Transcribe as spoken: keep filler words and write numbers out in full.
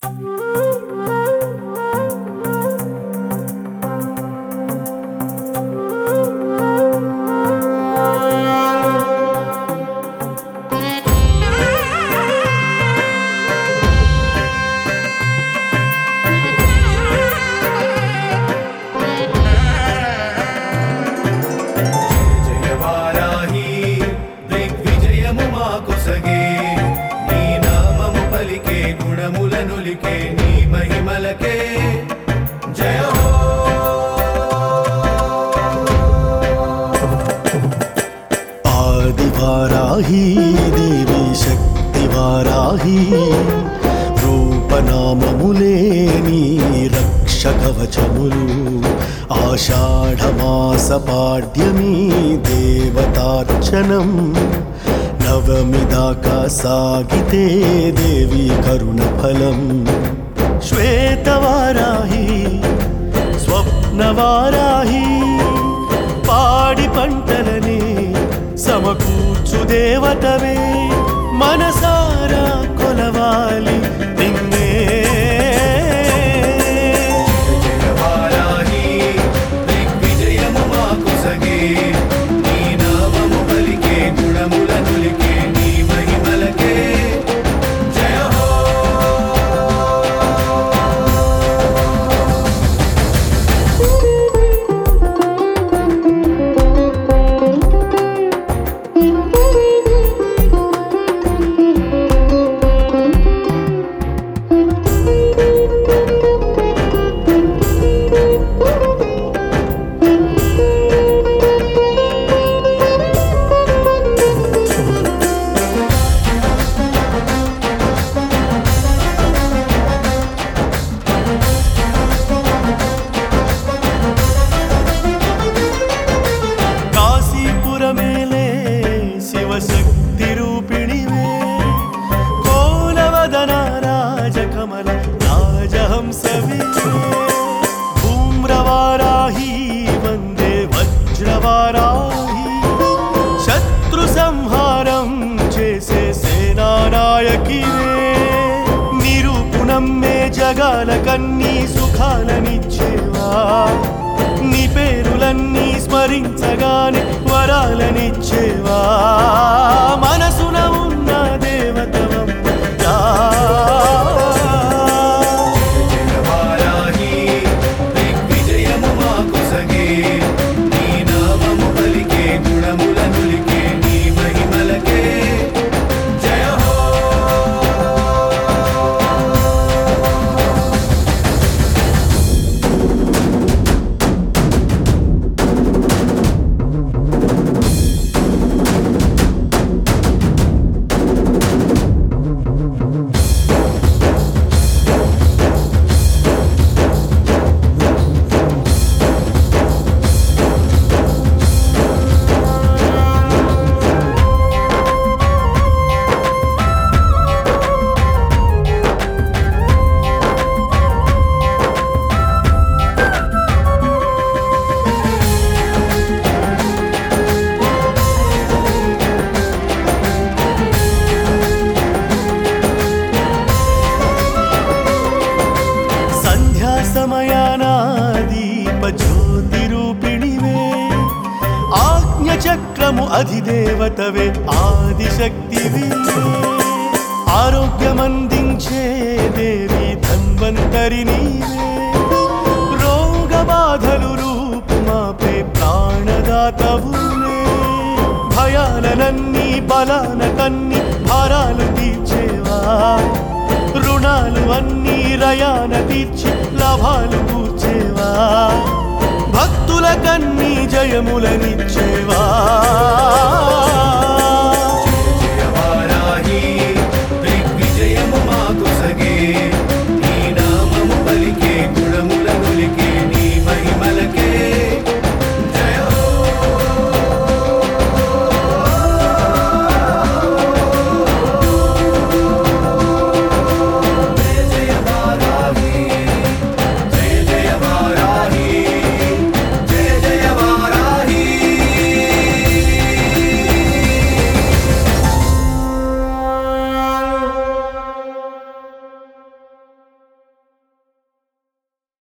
గుణములనులికే నీ మహిమలకే జయ హో ఆదివారాహి దేవి శక్తి వారాహి రూపనామములే నీ రక్ష కవచములు ఆషాఢమాస పాడ్యమి దేవతార్చనం నవమి దాకా సాగితే దేవి కరుణ ఫలం శ్వేతవారాహి స్వప్నవారాహి పాడి పంటలని సమకూర్చు దేవతవే మనసారా కొలవాలి నిన్నే వారాహి దిగ్విజయము మాకు సగే నీ నామము పలికే గుణములనులికే నీ మహిమలకే జయ హో కాశీపురమేలే శివశక్తి రూపిణివే కోలవదన రాజకమల రాజహంసవే ధూమ్రవారాహి వందే వజ్రవారాహి శత్రు సంహారం చేసే సేనానాయకివే నిరూపుణమ్మే జగాల కన్నీ సుఖాలనిచ్చేవా నీ పేరులన్నీ స్మరించగానే వరాలనిచ్చేవా మనసున ఉన్న దేవతవమ్మా వారాహి దిగ్విజయము మాకు సగే నీ నామము పలికే గుణములనులికే నీ మహిమలకే జయ హో సంధ్యా సమయాన దీప జ్యోతి రూపిణివే ఆజ్ఞ చక్రము అధిదేవతవే ఆదిశక్తివి ఆరోగ్యమందించే దేవి ధన్వంతరి నీవే రోగ బాధలు రూపుమాపే ప్రాణదాతవునే భయాలనన్నీ బలాన కన్ని భారాలు తీర్చేవా రుణాలు అన్నీ రయాన తీర్చి లాభాలు కూర్చేవా భక్తుల కన్నీ జయములనిచ్చేవా